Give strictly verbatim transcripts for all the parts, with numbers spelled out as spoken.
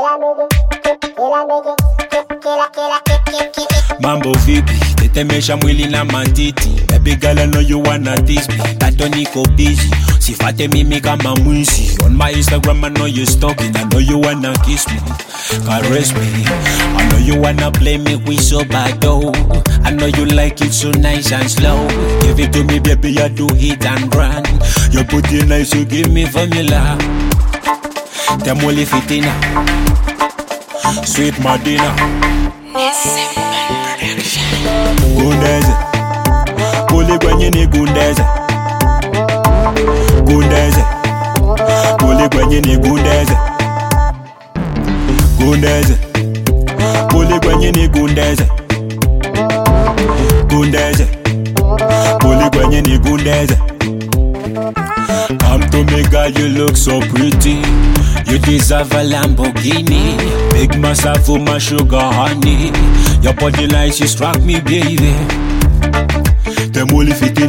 Mambo vipi, tetemesha mwili na matiti. Baby girl, I know you wanna tease me. Tato niko busy, sifate mimi kama mwizi. On my Instagram, I know you stalking. I know you wanna kiss me, caress me. I know you wanna play me with so bad though. I know you like it so nice and slow. Give it to me, baby, I do hit and run. Your booty nice, you give me formula. Temoli fitina, sweet Madina. Gundeze, kuli kwenye ni gundeze. Gundeze, kuli kwenye ni gundeze. Gundeze, kuli kwenye ni gundeze. Gundeze, kuli kwenye ni gundeze. Come to me, girl, you look so pretty. You deserve a Lamborghini. Big massive for my sugar honey. Your body nice, you struck me, baby. Them only fitting,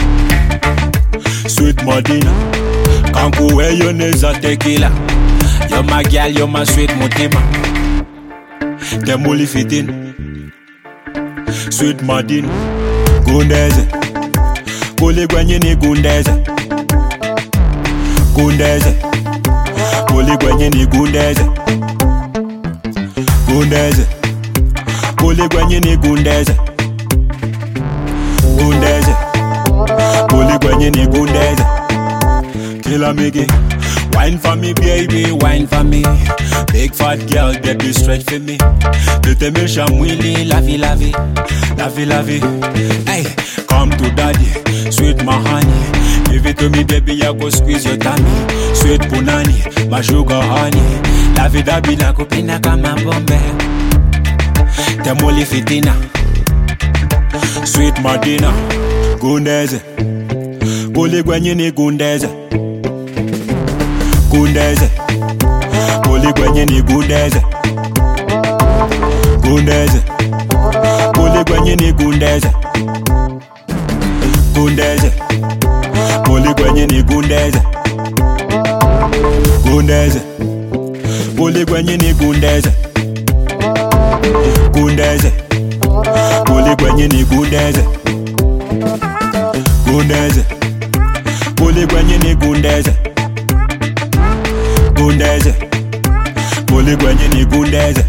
sweet Madina. Can't go where your nails are tequila. You're my girl, you're my sweet Mutima. Them only fitting, sweet Madina. Gundeze, kuli kwenye ni gundeze. Gundeze, kuli kwenye ni gundeze. Gundeze, kuli kwenye ni gundeze. Gundeze, kuli kwenye ni gundeze. Killer Miggy, wine for me baby, wine for me. Big fat girl, baby stretch for me. Tetemesha mwili, lavi lavi, lavi lavi. Hey, come to daddy, sweet my honey. Give it to me baby, I go squeeze your tummy. Sweet punani, my sugar honey. Lavi dabi na kupina kama bombe. Temoli fitina, sweet Madina. Gundeze, kuli kwenye ni gundeze. Gundeze, kuli kwenye ni gundeze. Gundeze, kuli kwenye ni gundeze. Gundeze, kuli kwenye ni gundeze. Gundeze, kuli kwenye ni gundeze. Gundeze, kuli kwenye ni gundeze. Gundeze, kuli kwenye ni gundeze. Gundeze, kuli kwenye ni gundeze.